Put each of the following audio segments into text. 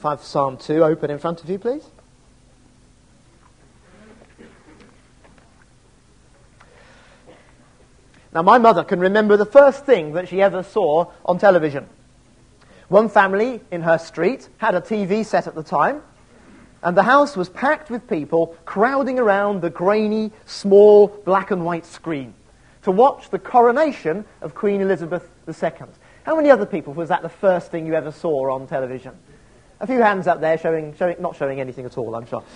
if I have Psalm 2 open in front of you, please. Now, my mother can remember the first thing that she ever saw on television. One family in her street had a TV set at the time, and the house was packed with people crowding around the grainy, small, black and white screen to watch the coronation of Queen Elizabeth II. How many other people was that the first thing you ever saw on television? A few hands up there not showing anything at all, I'm sure.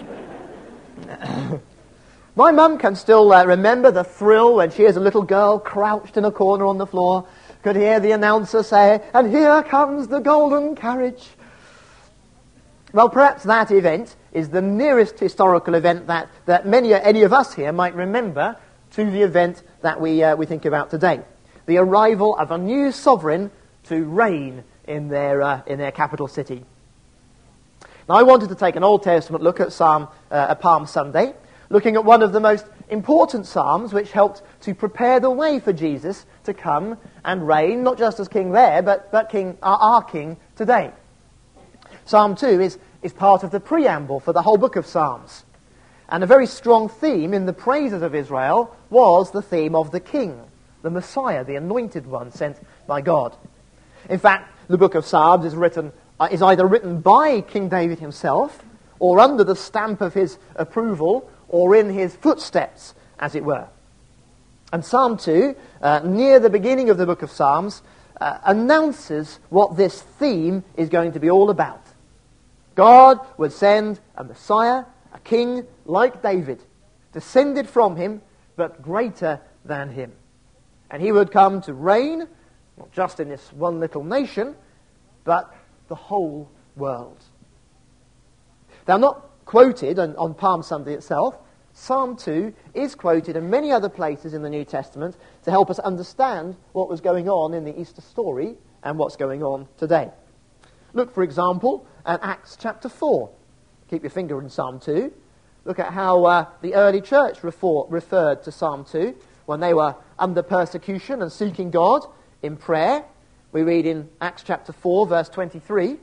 My mum can still remember the thrill when she as a little girl crouched in a corner on the floor, could hear the announcer say, "And here comes the golden carriage." Well, perhaps that event is the nearest historical event that any of us here might remember to the event that we think about today. The arrival of a new sovereign to reign in their capital city. Now, I wanted to take an Old Testament look at Palm Sunday, looking at one of the most important psalms which helped to prepare the way for Jesus to come and reign, not just as king there, but our king today. Psalm 2 is part of the preamble for the whole book of Psalms. And a very strong theme in the praises of Israel was the theme of the king, the Messiah, the anointed one sent by God. In fact, the book of Psalms is either written by King David himself, or under the stamp of his approval, or in his footsteps, as it were. And Psalm 2, near the beginning of the book of Psalms, announces what this theme is going to be all about. God would send a Messiah, a king like David, descended from him, but greater than him. And he would come to reign, not just in this one little nation, but the whole world. They're not quoted on Palm Sunday itself. Psalm 2 is quoted in many other places in the New Testament to help us understand what was going on in the Easter story and what's going on today. Look, for example, at Acts chapter 4. Keep your finger in Psalm 2. Look at how the early church referred to Psalm 2 when they were under persecution and seeking God in prayer. We read in Acts chapter 4, verse 23.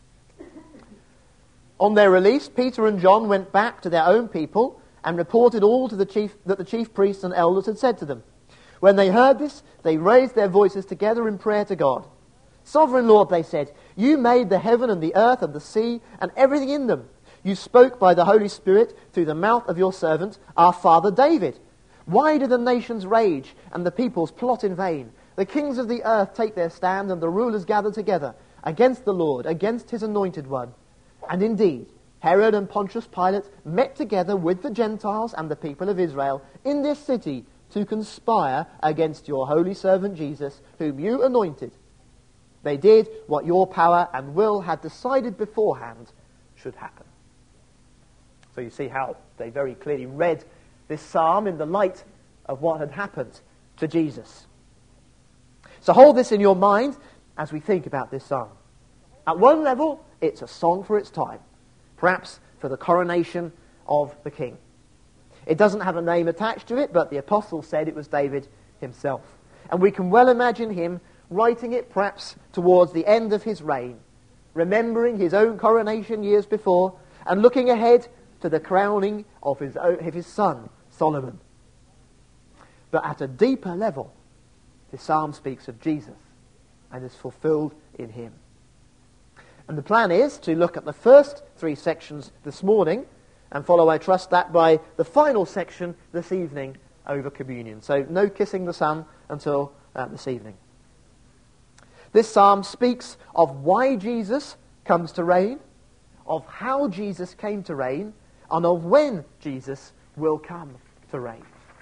On their release, Peter and John went back to their own people and reported all that the chief priests and elders had said to them. When they heard this, they raised their voices together in prayer to God. "Sovereign Lord," they said, "you made the heaven and the earth and the sea and everything in them. You spoke by the Holy Spirit through the mouth of your servant, our father David. Why do the nations rage and the peoples plot in vain? The kings of the earth take their stand and the rulers gather together against the Lord, against his anointed one." And indeed, Herod and Pontius Pilate met together with the Gentiles and the people of Israel in this city to conspire against your holy servant Jesus, whom you anointed. They did what your power and will had decided beforehand should happen. So you see how they very clearly read this psalm in the light of what had happened to Jesus. So hold this in your mind as we think about this psalm. At one level, it's a song for its time, perhaps for the coronation of the king. It doesn't have a name attached to it, but the apostle said it was David himself. And we can well imagine him writing it perhaps towards the end of his reign, remembering his own coronation years before, and looking ahead to the crowning of his son, Solomon. But at a deeper level, the psalm speaks of Jesus and is fulfilled in him. And the plan is to look at the first three sections this morning and follow, I trust, that by the final section this evening over communion. So no kissing the Son until this evening. This psalm speaks of why Jesus comes to reign, of how Jesus came to reign, and of when Jesus will come to reign.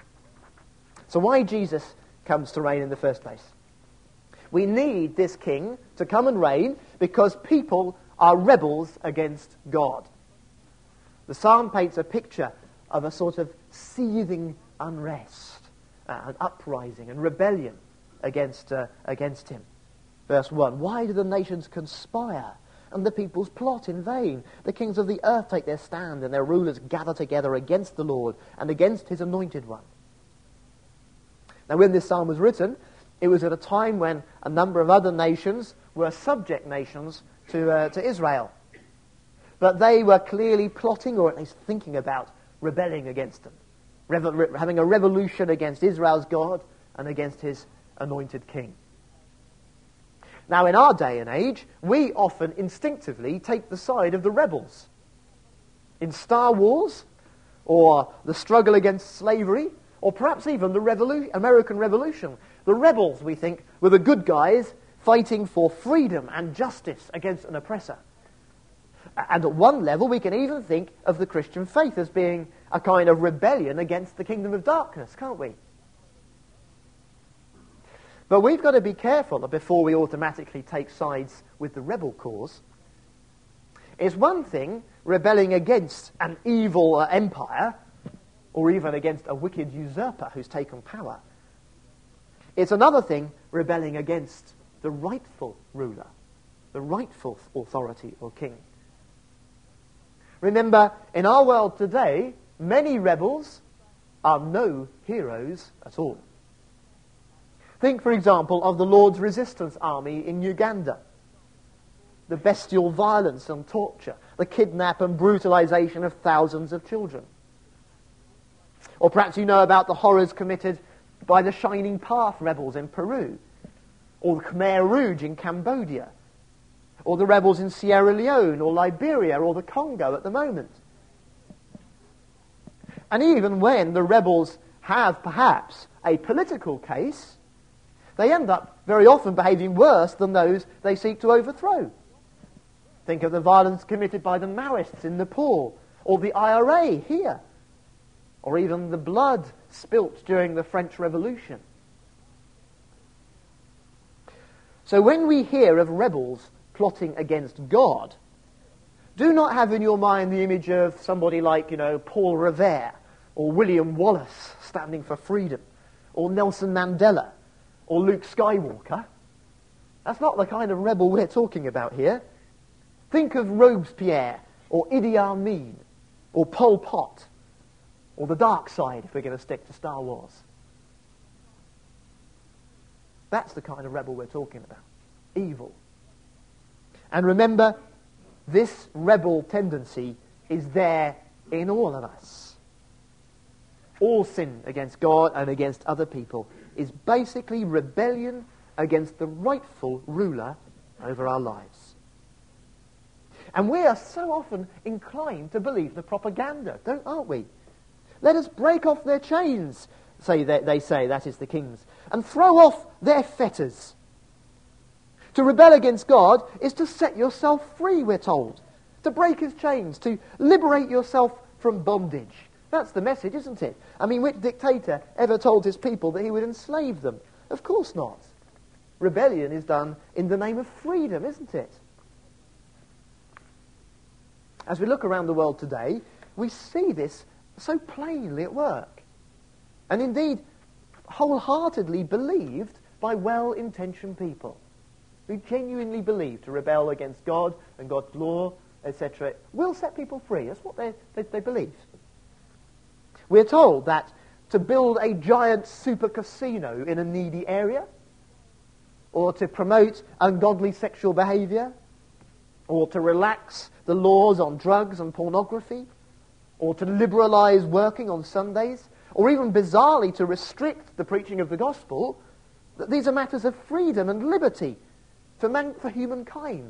So why Jesus comes to reign in the first place? We need this king to come and reign because people are rebels against God. The psalm paints a picture of a sort of seething unrest, an uprising and rebellion against him. Verse 1, why do the nations conspire and the peoples plot in vain? The kings of the earth take their stand and their rulers gather together against the Lord and against his anointed one. Now when this psalm was written, it was at a time when a number of other nations were subject nations to Israel. but they were clearly plotting, or at least thinking about, rebelling against them, having a revolution against Israel's God and against his anointed king. Now, in our day and age, we often instinctively take the side of the rebels. In Star Wars, or the struggle against slavery, or perhaps even the American Revolution, the rebels, we think, were the good guys fighting for freedom and justice against an oppressor. And at one level, we can even think of the Christian faith as being a kind of rebellion against the kingdom of darkness, can't we? But we've got to be careful before we automatically take sides with the rebel cause. It's one thing rebelling against an evil empire, or even against a wicked usurper who's taken power. It's another thing rebelling against the rightful ruler, the rightful authority or king. Remember, in our world today, many rebels are no heroes at all. Think, for example, of the Lord's Resistance Army in Uganda. The bestial violence and torture, the kidnap and brutalization of thousands of children. Or perhaps you know about the horrors committed by the Shining Path rebels in Peru, or the Khmer Rouge in Cambodia, or the rebels in Sierra Leone, or Liberia, or the Congo at the moment. And even when the rebels have perhaps a political case, they end up very often behaving worse than those they seek to overthrow. Think of the violence committed by the Maoists in Nepal, or the IRA here, or even the blood spilt during the French Revolution. So when we hear of rebels plotting against God, do not have in your mind the image of somebody like, Paul Revere, or William Wallace standing for freedom, or Nelson Mandela, or Luke Skywalker. That's not the kind of rebel we're talking about here. Think of Robespierre, or Idi Amin, or Pol Pot, or the dark side if we're going to stick to Star Wars. That's the kind of rebel we're talking about. Evil. And remember, this rebel tendency is there in all of us. All sin against God and against other people is basically rebellion against the rightful ruler over our lives. And we are so often inclined to believe the propaganda, aren't we? Let us break off their chains, they say, that is the kings, and throw off their fetters. To rebel against God is to set yourself free, we're told. To break his chains, to liberate yourself from bondage. That's the message, isn't it? I mean, which dictator ever told his people that he would enslave them? Of course not. Rebellion is done in the name of freedom, isn't it? As we look around the world today, we see this so plainly at work. And indeed, wholeheartedly believed by well-intentioned people who genuinely believe to rebel against God and God's law, etc., will set people free. That's what they believe. We're told that to build a giant super casino in a needy area, or to promote ungodly sexual behavior, or to relax the laws on drugs and pornography, or to liberalize working on Sundays, or even bizarrely to restrict the preaching of the gospel, that these are matters of freedom and liberty for humankind.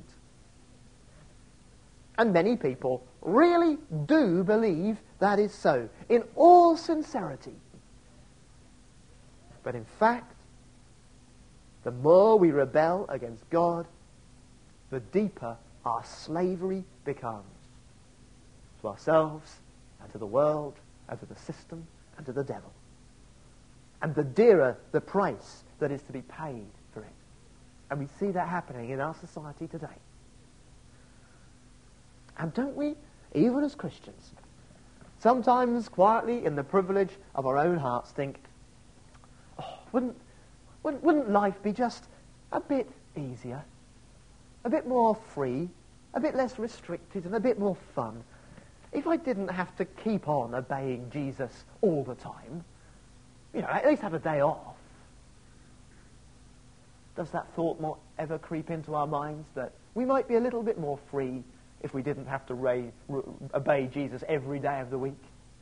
And many people really do believe that is so, in all sincerity. But in fact, the more we rebel against God, the deeper our slavery becomes. To ourselves, and to the world, and to the system, and to the devil. And the dearer the price that is to be paid for it. And we see that happening in our society today. And don't we, even as Christians, sometimes quietly in the privilege of our own hearts think, wouldn't life be just a bit easier, a bit more free, a bit less restricted, and a bit more fun if I didn't have to keep on obeying Jesus all the time? At least have a day off. Does that thought ever creep into our minds that we might be a little bit more free if we didn't have to obey Jesus every day of the week.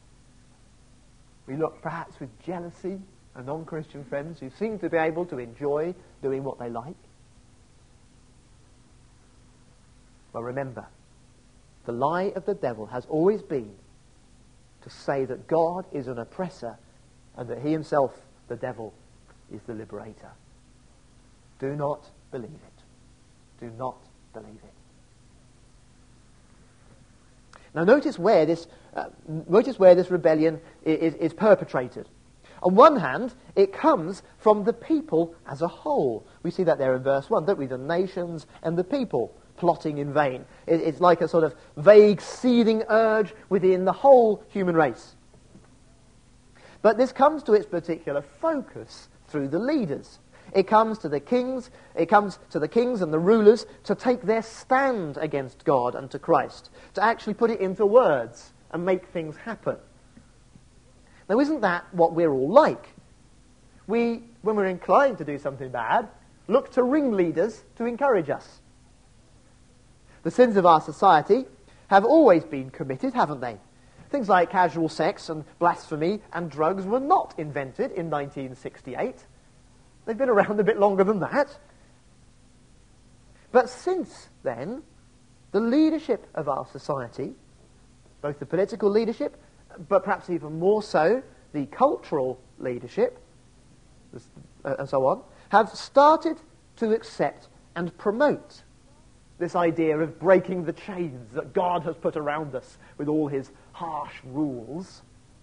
We look perhaps with jealousy at non-Christian friends who seem to be able to enjoy doing what they like. Well, remember, the lie of the devil has always been to say that God is an oppressor and that he himself, the devil, is the liberator. Do not believe it. Do not believe it. Now notice where this rebellion is perpetrated. On one hand, it comes from the people as a whole. We see that there in verse 1, don't we? The nations and the people plotting in vain. It's like a sort of vague, seething urge within the whole human race. But this comes to its particular focus through the leaders. It comes to the kings and the rulers to take their stand against God and to Christ, to actually put it into words and make things happen. Now, isn't that what we're all like? We, when we're inclined to do something bad, look to ringleaders to encourage us. The sins of our society have always been committed, haven't they? Things like casual sex and blasphemy and drugs were not invented in 1968. They've been around a bit longer than that. But since then, the leadership of our society, both the political leadership, but perhaps even more so, the cultural leadership, and so on, have started to accept and promote this idea of breaking the chains that God has put around us with all his harsh rules.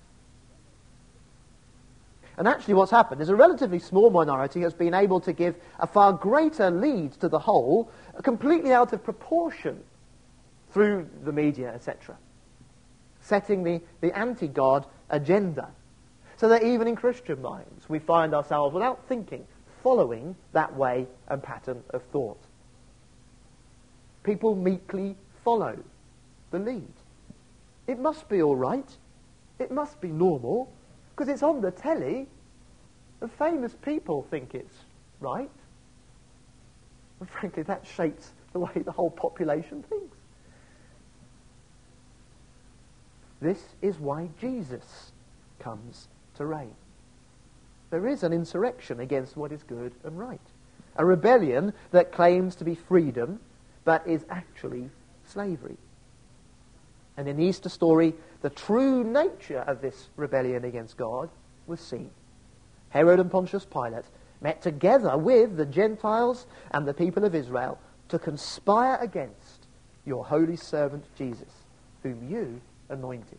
And actually what's happened is a relatively small minority has been able to give a far greater lead to the whole, completely out of proportion through the media, etc., setting the anti-God agenda. So that even in Christian minds we find ourselves, without thinking, following that way and pattern of thought. People meekly follow the lead. It must be all right. It must be normal, because it's on the telly. The famous people think it's right. And frankly, that shapes the way the whole population thinks. This is why Jesus comes to reign. There is an insurrection against what is good and right. A rebellion that claims to be freedom, but is actually slavery. And in the Easter story, the true nature of this rebellion against God was seen. Herod and Pontius Pilate met together with the Gentiles and the people of Israel to conspire against your holy servant Jesus, whom you anointed.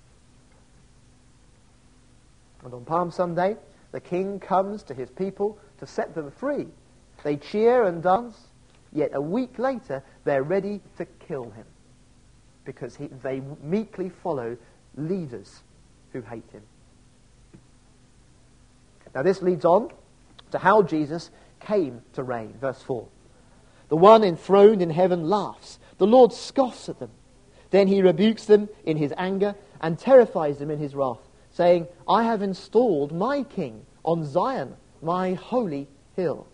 And on Palm Sunday, the king comes to his people to set them free. They cheer and dance, yet a week later they're ready to kill him because they meekly follow leaders who hate him. Now this leads on to how Jesus came to reign. Verse 4. The one enthroned in heaven laughs. The Lord scoffs at them. Then he rebukes them in his anger and terrifies them in his wrath, saying, I have installed my king on Zion, my holy hill.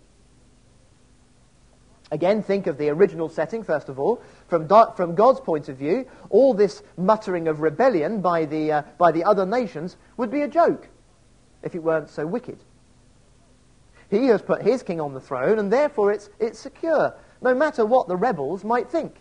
Again, think of the original setting, first of all. From God's point of view, all this muttering of rebellion by the other nations would be a joke if it weren't so wicked. He has put his king on the throne, and therefore it's secure, no matter what the rebels might think.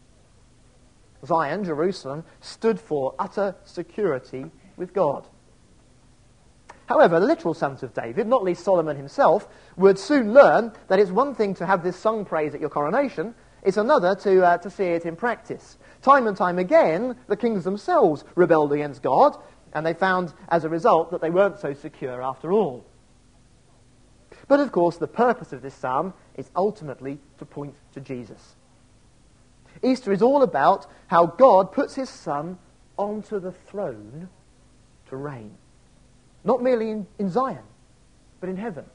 Zion, Jerusalem, stood for utter security with God. However, the literal sons of David, not least Solomon himself, would soon learn that it's one thing to have this sung praise at your coronation, it's another to see it in practice. Time and time again, the kings themselves rebelled against God, and they found as a result that they weren't so secure after all. But of course, the purpose of this psalm is ultimately to point to Jesus. Easter is all about how God puts his Son onto the throne to reign. Not merely in Zion, but in heaven.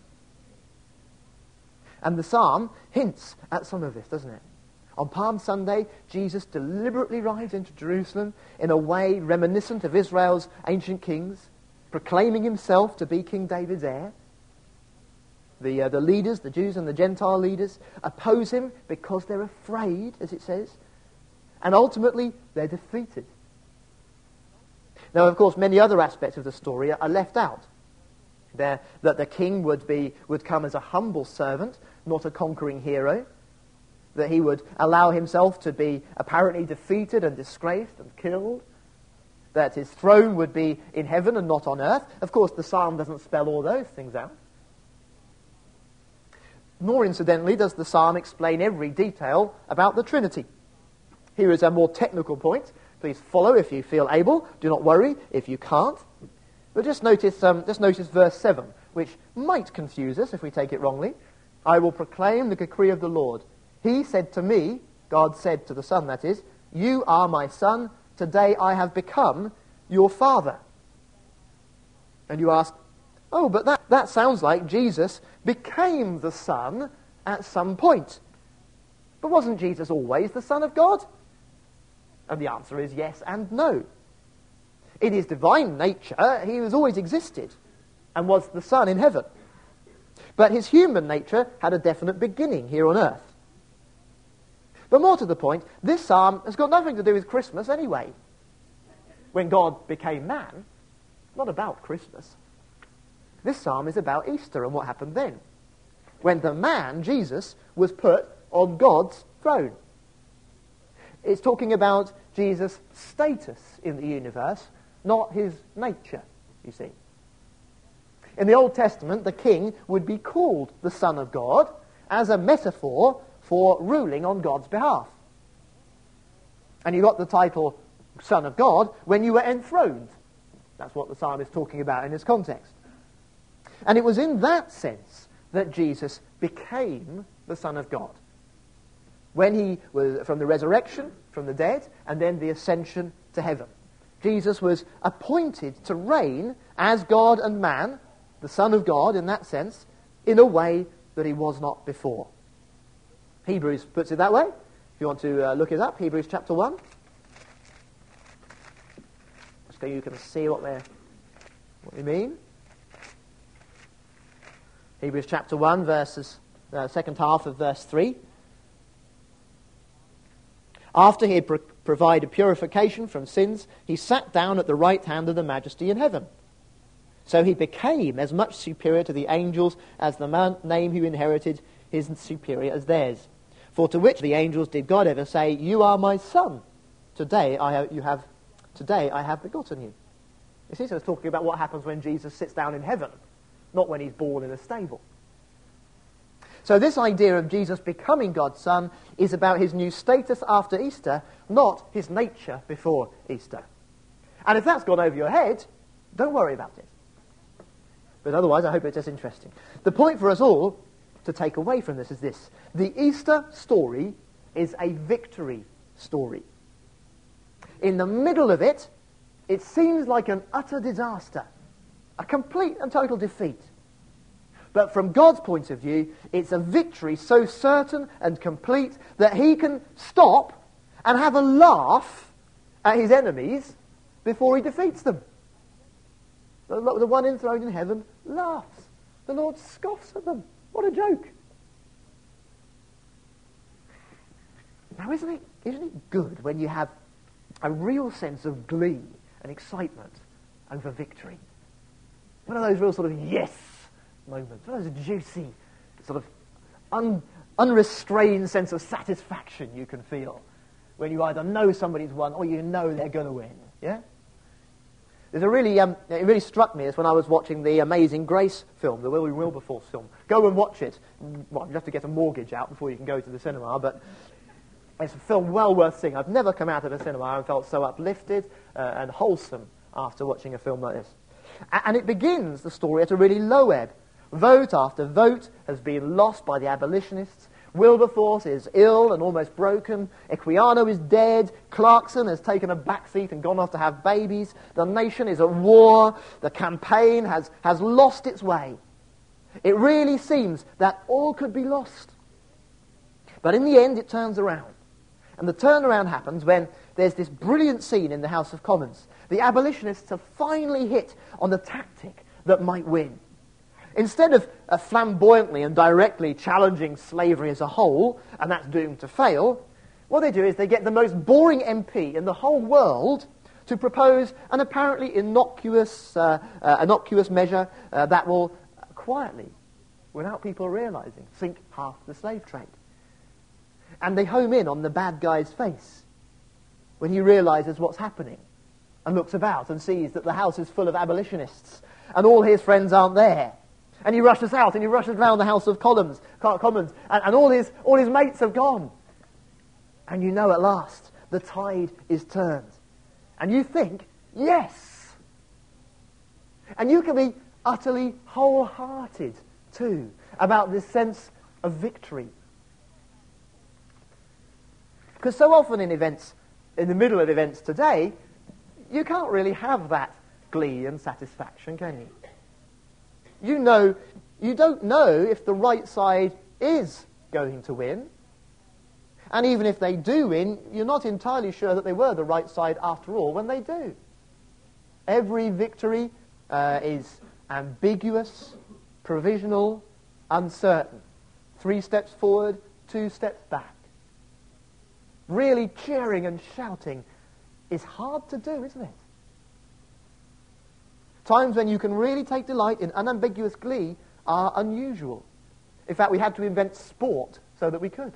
And the psalm hints at some of this, doesn't it? On Palm Sunday, Jesus deliberately rides into Jerusalem in a way reminiscent of Israel's ancient kings, proclaiming himself to be King David's heir. The leaders, the Jews and the Gentile leaders, oppose him because they're afraid, as it says. and ultimately they're defeated. Now, of course, many other aspects of the story are left out. That the king would come as a humble servant, not a conquering hero. That he would allow himself to be apparently defeated and disgraced and killed. That his throne would be in heaven and not on earth. Of course, the psalm doesn't spell all those things out. Nor, incidentally, does the psalm explain every detail about the Trinity. Here is a more technical point. Please follow if you feel able. Do not worry if you can't. But just notice verse 7, which might confuse us if we take it wrongly. I will proclaim the decree of the Lord. He said to me, God said to the Son, that is, you are my Son, today I have become your Father. And you ask, oh, but that sounds like Jesus became the Son at some point. But wasn't Jesus always the Son of God? And the answer is yes and no. In his divine nature, he has always existed and was the Son in heaven. But his human nature had a definite beginning here on earth. But more to the point, this psalm has got nothing to do with Christmas anyway. When God became man, not about Christmas. This psalm is about Easter and what happened then, when the man, Jesus, was put on God's throne. It's talking about Jesus' status in the universe, not his nature, you see. In the Old Testament, the king would be called the Son of God as a metaphor for ruling on God's behalf. And you got the title Son of God when you were enthroned. That's what the psalm is talking about in this context. And it was in that sense that Jesus became the Son of God. When he was from the resurrection from the dead and then the ascension to heaven. Jesus was appointed to reign as God and man, the Son of God in that sense, in a way that he was not before. Hebrews puts it that way. If you want to look it up, Hebrews chapter 1. So you can see what they mean. Hebrews chapter 1, second half of verse 3. After he had provided purification from sins, he sat down at the right hand of the Majesty in heaven. So he became as much superior to the angels as the name he inherited is superior as theirs. For to which the angels did God ever say, you are my Son, today I have begotten you. You see, so it's talking about what happens when Jesus sits down in heaven, not when he's born in a stable. So this idea of Jesus becoming God's Son is about his new status after Easter, not his nature before Easter. And if that's gone over your head, don't worry about it. But otherwise, I hope it's just interesting. The point for us all to take away from this is this. The Easter story is a victory story. In the middle of it, it seems like an utter disaster, a complete and total defeat. But from God's point of view, it's a victory so certain and complete that he can stop and have a laugh at his enemies before he defeats them. The one enthroned in heaven laughs. The Lord scoffs at them. What a joke. Now, isn't it good when you have a real sense of glee and excitement over victory? One of those real sort of yes moments, one of those juicy, sort of unrestrained sense of satisfaction you can feel when you either know somebody's won or you know they're going to win. Yeah? There's a really, it really struck me as when I was watching the Amazing Grace film, the Wilberforce film. Go and watch it. Well, you have to get a mortgage out before you can go to the cinema, but it's a film well worth seeing. I've never come out of a cinema and felt so uplifted and wholesome after watching a film like this. And it begins the story at a really low ebb. Vote after vote has been lost by the abolitionists. Wilberforce is ill and almost broken. Equiano is dead. Clarkson has taken a back seat and gone off to have babies. The nation is at war. The campaign has lost its way. It really seems that all could be lost. But in the end, it turns around. And the turnaround happens when there's this brilliant scene in the House of Commons. The abolitionists have finally hit on the tactic that might win. Instead of flamboyantly and directly challenging slavery as a whole, and that's doomed to fail, what they do is they get the most boring MP in the whole world to propose an apparently innocuous measure that will quietly, without people realizing, sink half the slave trade. And they home in on the bad guy's face when he realizes what's happening and looks about and sees that the house is full of abolitionists and all his friends aren't there. And he rushes out and he rushes round the House of Commons and all his mates have gone. And you know at last the tide is turned. And you think, yes. And you can be utterly wholehearted too about this sense of victory. Because so often in events, in the middle of events today, you can't really have that glee and satisfaction, can you? You don't know if the right side is going to win. And even if they do win, you're not entirely sure that they were the right side after all when they do. Every victory is ambiguous, provisional, uncertain. 3 steps forward, 2 steps back. Really cheering and shouting is hard to do, isn't it? Times when you can really take delight in unambiguous glee are unusual. In fact, we had to invent sport so that we could.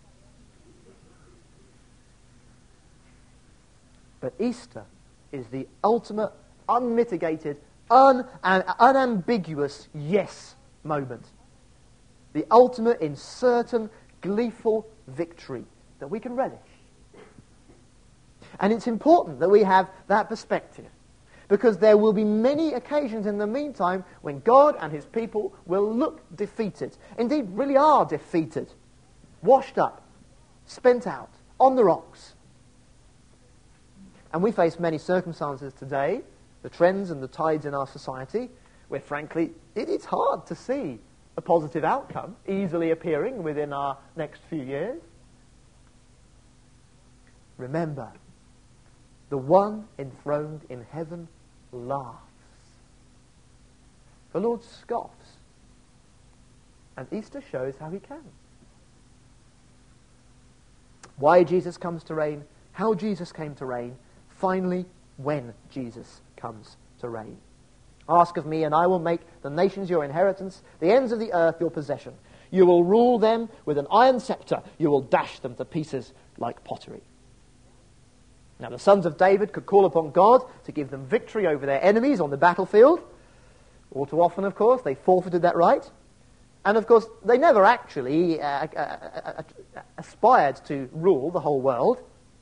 But Easter is the ultimate, unmitigated, unambiguous yes moment. The ultimate in certain, gleeful victory that we can relish. And it's important that we have that perspective, because there will be many occasions in the meantime when God and his people will look defeated. Indeed, really are defeated. Washed up, spent out, on the rocks. And we face many circumstances today, the trends and the tides in our society, where frankly, it's hard to see a positive outcome easily appearing within our next few years. Remember, the one enthroned in heaven laughs. The Lord scoffs. And Easter shows how he can. Why Jesus comes to reign, how Jesus came to reign, finally, when Jesus comes to reign. Ask of me, and I will make the nations your inheritance, the ends of the earth your possession. You will rule them with an iron scepter. You will dash them to pieces like pottery. Now, the sons of David could call upon God to give them victory over their enemies on the battlefield. All too often, of course, they forfeited that right. And, of course, they never actually aspired to rule the whole world.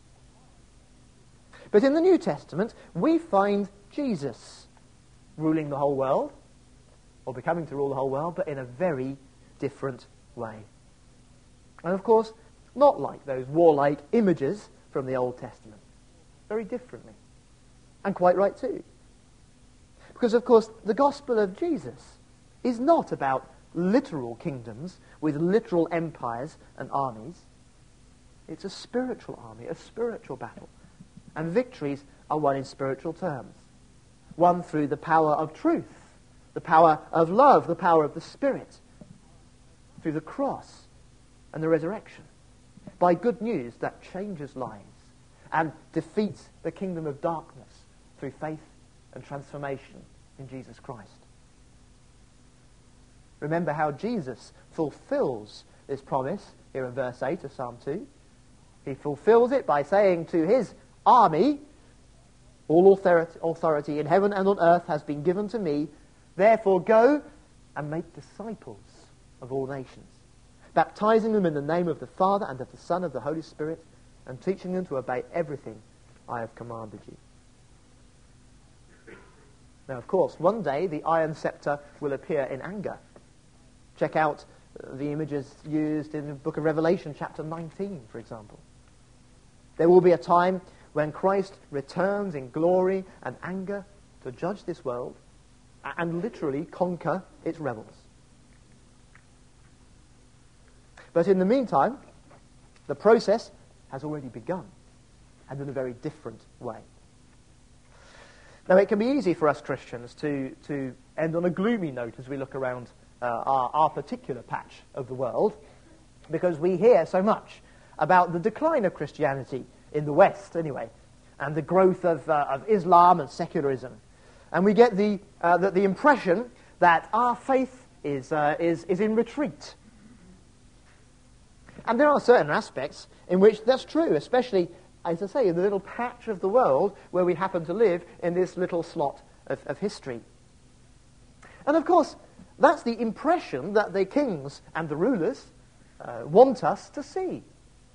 But in the New Testament, we find Jesus ruling the whole world, or becoming to rule the whole world, but in a very different way. And, of course, not like those warlike images from the Old Testament. Very differently. And quite right too. Because, of course, the gospel of Jesus is not about literal kingdoms with literal empires and armies. It's a spiritual army, a spiritual battle. And victories are won in spiritual terms. Won through the power of truth, the power of love, the power of the Spirit, through the cross and the resurrection, by good news that changes lives and defeats the kingdom of darkness through faith and transformation in Jesus Christ. Remember how Jesus fulfills this promise here in verse 8 of Psalm 2. He fulfills it by saying to his army, all authority in heaven and on earth has been given to me. Therefore go and make disciples of all nations, baptizing them in the name of the Father and of the Son and of the Holy Spirit, and teaching them to obey everything I have commanded you. Now, of course, one day the iron scepter will appear in anger. Check out the images used in the book of Revelation, chapter 19, for example. There will be a time when Christ returns in glory and anger to judge this world and literally conquer its rebels. But in the meantime, the process has already begun, and in a very different way. Now, it can be easy for us Christians to end on a gloomy note as we look around our particular patch of the world, because we hear so much about the decline of Christianity in the West, anyway, and the growth of Islam and secularism. And we get the impression that our faith is in retreat. And there are certain aspects in which that's true, especially, as I say, in the little patch of the world where we happen to live in this little slot of history. And of course, that's the impression that the kings and the rulers want us to see.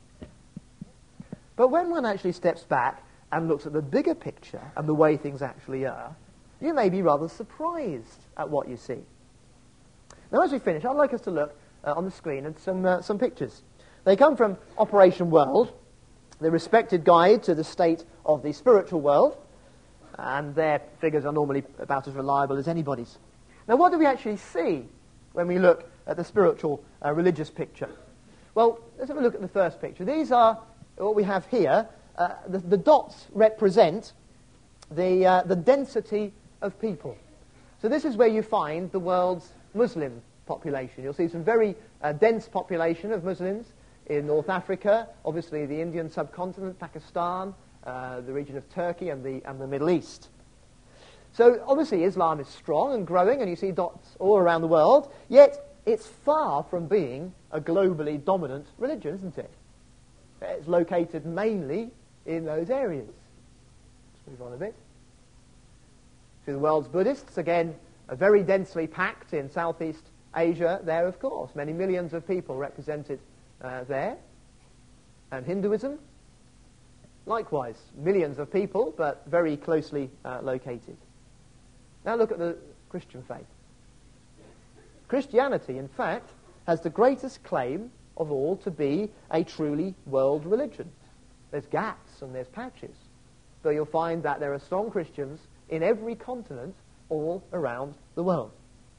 But when one actually steps back and looks at the bigger picture and the way things actually are, you may be rather surprised at what you see. Now, as we finish, I'd like us to look on the screen at some pictures. They come from Operation World, the respected guide to the state of the spiritual world, and their figures are normally about as reliable as anybody's. Now, what do we actually see when we look at the spiritual religious picture? Well, let's have a look at the first picture. These are what we have here. The dots represent the density of people. So this is where you find the world's Muslim population. You'll see some very dense population of Muslims in North Africa, obviously the Indian subcontinent, Pakistan, the region of Turkey and the Middle East. So obviously Islam is strong and growing, and you see dots all around the world, yet it's far from being a globally dominant religion, isn't it? It's located mainly in those areas. Let's move on a bit. To the world's Buddhists, again, very densely packed in Southeast Asia there, of course. Many millions of people represented there. And Hinduism, likewise, millions of people, but very closely located. Now look at the Christian faith. Christianity, in fact, has the greatest claim of all to be a truly world religion. There's gaps and there's patches, but you'll find that there are strong Christians in every continent all around the world.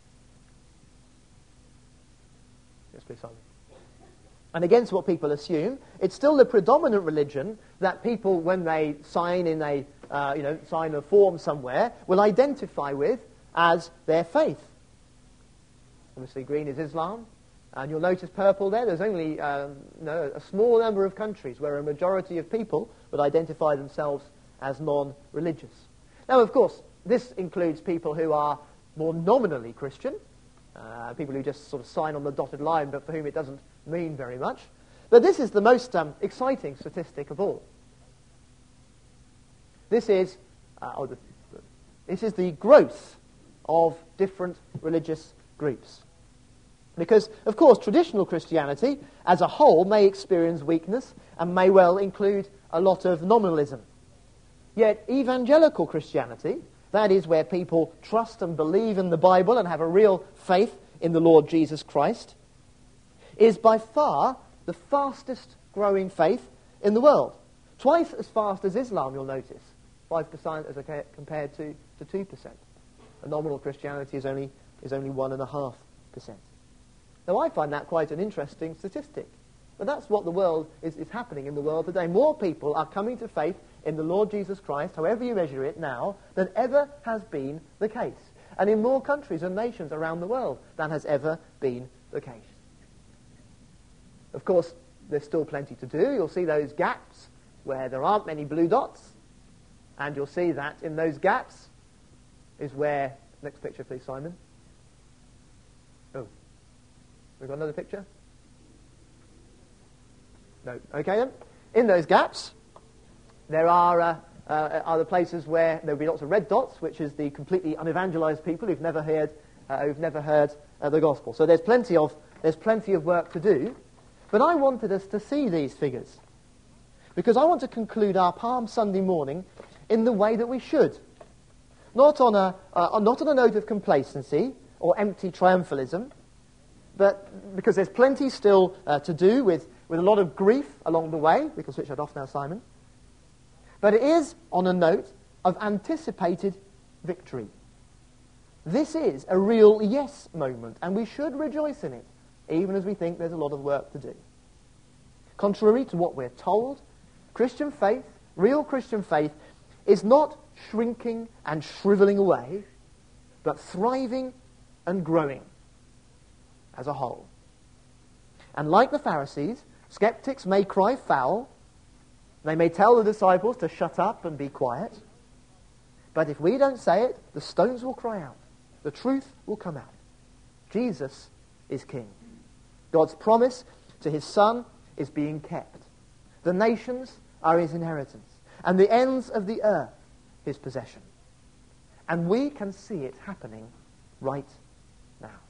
Yes, please, Simon. And against what people assume, it's still the predominant religion that people, when they sign in sign a form somewhere, will identify with as their faith. Obviously, green is Islam, and you'll notice purple there. There's only a small number of countries where a majority of people would identify themselves as non-religious. Now, of course, this includes people who are more nominally Christian, people who just sort of sign on the dotted line, but for whom it doesn't mean very much. But this is the most exciting statistic of all. This is the growth of different religious groups. Because, of course, traditional Christianity as a whole may experience weakness and may well include a lot of nominalism. Yet evangelical Christianity, that is where people trust and believe in the Bible and have a real faith in the Lord Jesus Christ, is by far the fastest growing faith in the world. Twice as fast as Islam, you'll notice. 5% as compared to 2%. And nominal Christianity is only 1.5%. Now, I find that quite an interesting statistic. But that's what the world is happening in the world today. More people are coming to faith in the Lord Jesus Christ, however you measure it now, than ever has been the case. And in more countries and nations around the world than has ever been the case. Of course, there's still plenty to do. You'll see those gaps where there aren't many blue dots. And you'll see that in those gaps is where... Next picture, please, Simon. Oh. We've got another picture? No. Okay, then. In those gaps, there are the places where there will be lots of red dots, which is the completely unevangelized people who've never heard the gospel. So there's plenty of work to do. But I wanted us to see these figures because I want to conclude our Palm Sunday morning in the way that we should, not on a note of complacency or empty triumphalism, but because there's plenty still to do with a lot of grief along the way. We can switch that off now, Simon. But it is on a note of anticipated victory. This is a real yes moment, and we should rejoice in it, even as we think there's a lot of work to do. Contrary to what we're told, Christian faith, real Christian faith, is not shrinking and shriveling away, but thriving and growing as a whole. And like the Pharisees, Skeptics may cry foul. They may tell the disciples to shut up and be quiet. But if we don't say it, the stones will cry out. The truth will come out. Jesus is King. God's promise to his Son is being kept. The nations are his inheritance, and the ends of the earth his possession. And we can see it happening right now.